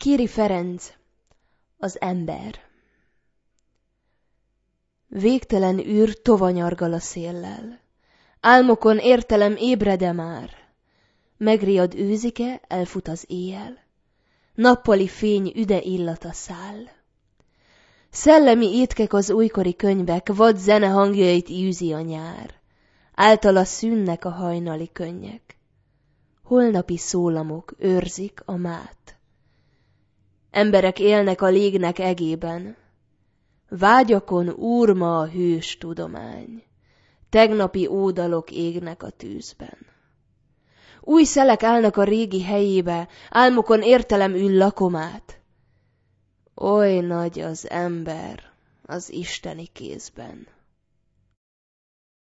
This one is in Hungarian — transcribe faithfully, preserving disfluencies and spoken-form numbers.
Kiri Ferenc, az ember. Végtelen űr tovanyargal a széllel, álmokon értelem ébrede már, megriad őzike, elfut az éjjel, nappali fény üde illata száll. Szellemi étkek az újkori könyvek, vad zene hangjait űzi a nyár, általa szűnnek a hajnali könnyek, holnapi szólamok őrzik a mát. Emberek élnek a légnek egében, vágyakon úr ma a hős tudomány, tegnapi ódalok égnek a tűzben. Új szelek állnak a régi helyébe, álmokon értelem ül lakomát. Oly nagy az ember az isteni kézben.